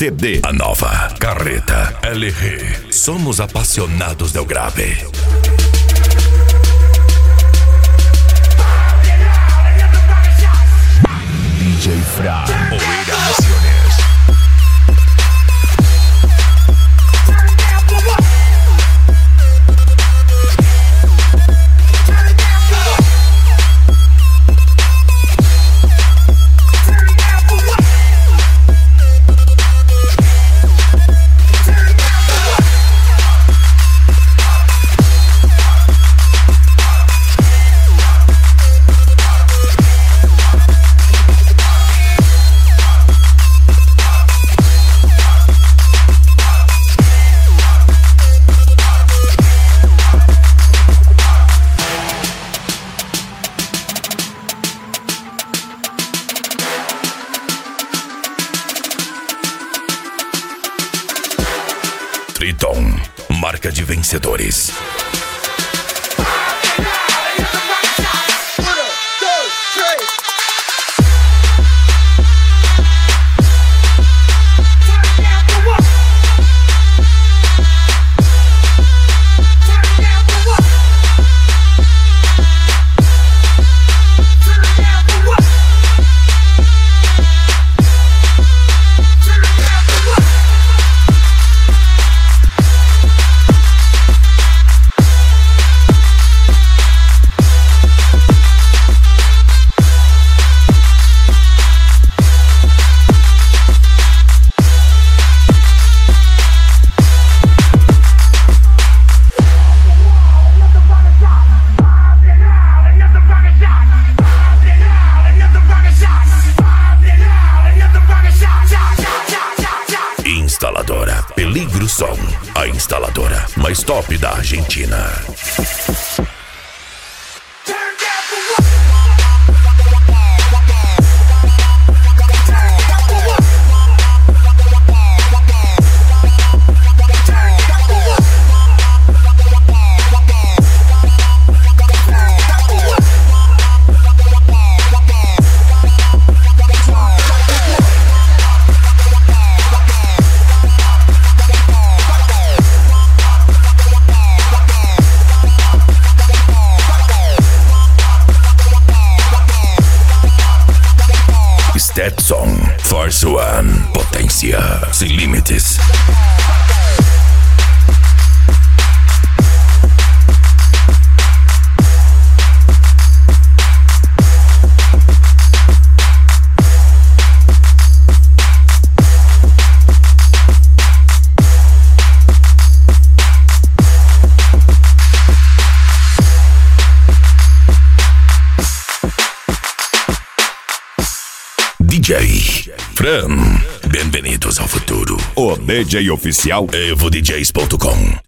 CD. A nova Carreta LR. Somos apasionados del grave. DJ Fra, Oeira Misiones. Triton, marca de vencedores. Instaladora Peligro Som, a instaladora mais top da Argentina. Stetson, Force One, potência sem limites. DJ Fran, bem-vindos ao futuro. o DJ oficial EvoDJs.com.